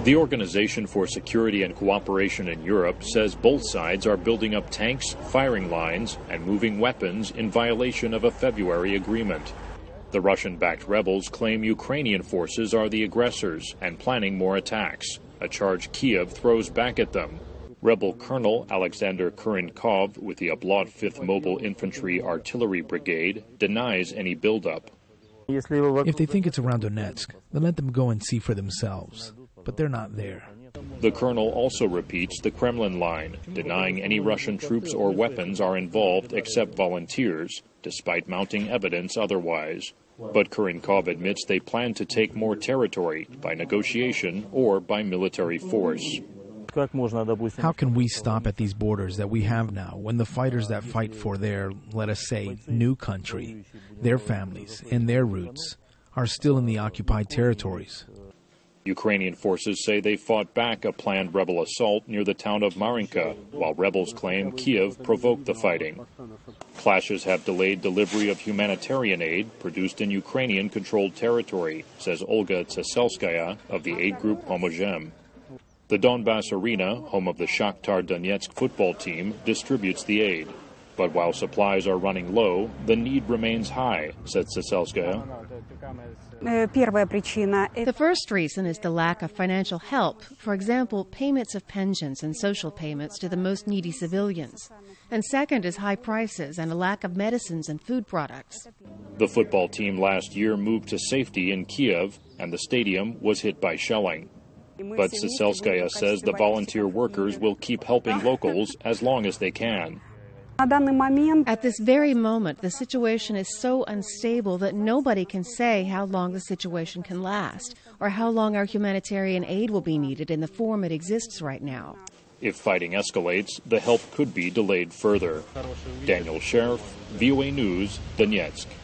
The Organization for Security and Cooperation in Europe says both sides are building up tanks, firing lines, and moving weapons in violation of a February agreement. The Russian-backed rebels claim Ukrainian forces are the aggressors and planning more attacks, a charge Kiev throws back at them. Rebel Colonel Alexander Kurinkov with the Oblot 5th Mobile Infantry Artillery Brigade denies any buildup. If they think it's around Donetsk, then let them go and see for themselves. But they're not there. The colonel also repeats the Kremlin line, denying any Russian troops or weapons are involved except volunteers, despite mounting evidence otherwise. But Kurinkov admits they plan to take more territory by negotiation or by military force. How can we stop at these borders that we have now when the fighters that fight for their, let us say, new country, their families and their roots are still in the occupied territories? Ukrainian forces say they fought back a planned rebel assault near the town of Marinka, while rebels claim Kiev provoked the fighting. Clashes have delayed delivery of humanitarian aid produced in Ukrainian-controlled territory, says Olga Tseselskaya of the aid group Pomozhem. The Donbass Arena, home of the Shakhtar Donetsk football team, distributes the aid. But while supplies are running low, the need remains high, said Tseselskaya. The first reason is the lack of financial help, for example, payments of pensions and social payments to the most needy civilians. And second is high prices and a lack of medicines and food products. The football team last year moved to safety in Kiev, and the stadium was hit by shelling. But Tseselskaya says the volunteer workers will keep helping locals as long as they can. At this very moment, the situation is so unstable that nobody can say how long the situation can last or how long our humanitarian aid will be needed in the form it exists right now. If fighting escalates, the help could be delayed further. Daniel Sheriff, VOA News, Donetsk.